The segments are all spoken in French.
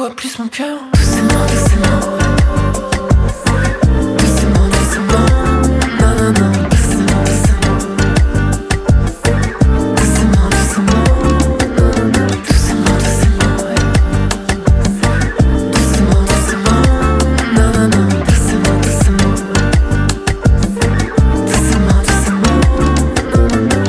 vois plus mon cœur. Doucement, doucement. Doucement, doucement. Non, non, non. Doucement, doucement. Doucement, doucement. Non, non, non. Doucement, doucement. Doucement, doucement. Non, non, non. Doucement, doucement. Doucement, doucement. Non, non, non.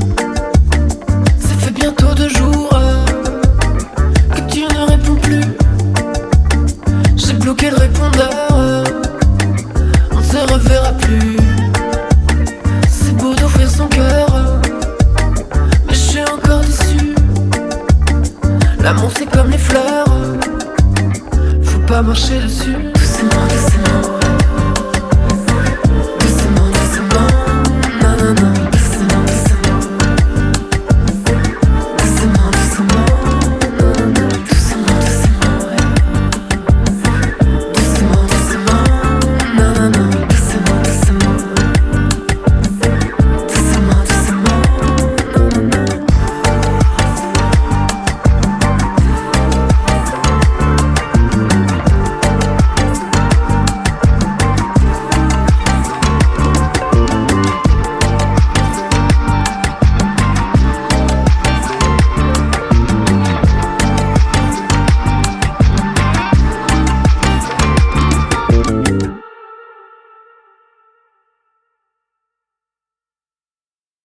Ça fait bientôt 2 jours que tu ne réponds plus. J'ai bloqué le répondeur, on ne se reverra plus. C'est beau d'offrir son cœur, mais je suis encore déçu. L'amour c'est comme les fleurs, faut pas marcher dessus. Doucement, doucement.